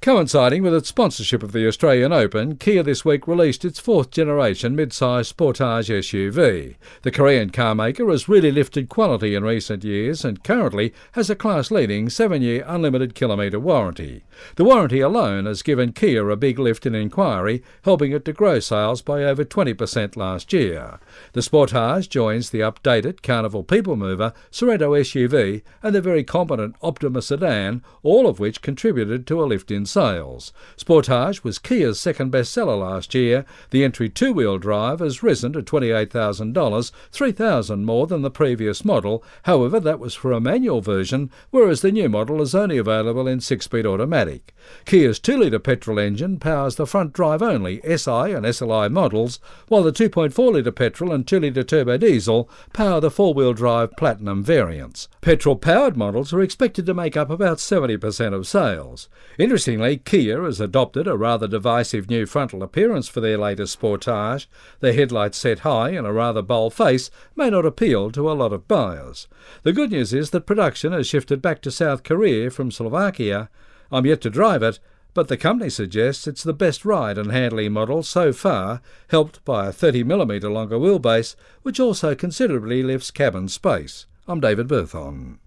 Coinciding with its sponsorship of the Australian Open, Kia this week released its fourth-generation mid-size Sportage SUV. The Korean carmaker has really lifted quality in recent years and currently has a class-leading 7-year unlimited kilometre warranty. The warranty alone has given Kia a big lift in inquiry, helping it to grow sales by over 20% last year. The Sportage joins the updated Carnival People Mover, Sorento SUV and the very competent Optima sedan, all of which contributed to a lift in sales. Sportage was Kia's second bestseller last year. The entry two-wheel drive has risen to $28,000, $3,000 more than the previous model. However, that was for a manual version, whereas the new model is only available in 6-speed automatic. Kia's 2-litre petrol engine powers the front drive-only SI and SLI models, while the 2.4-litre petrol and 2-litre turbo diesel power the 4-wheel drive Platinum variants. Petrol-powered models are expected to make up about 70% of sales. Interestingly, Kia has adopted a rather divisive new frontal appearance for their latest Sportage. The headlights set high and a rather bold face may not appeal to a lot of buyers. The good news is that production has shifted back to South Korea from Slovakia. I'm yet to drive it, but the company suggests it's the best ride and handling model so far, helped by a 30mm longer wheelbase, which also considerably lifts cabin space. I'm David Berthon.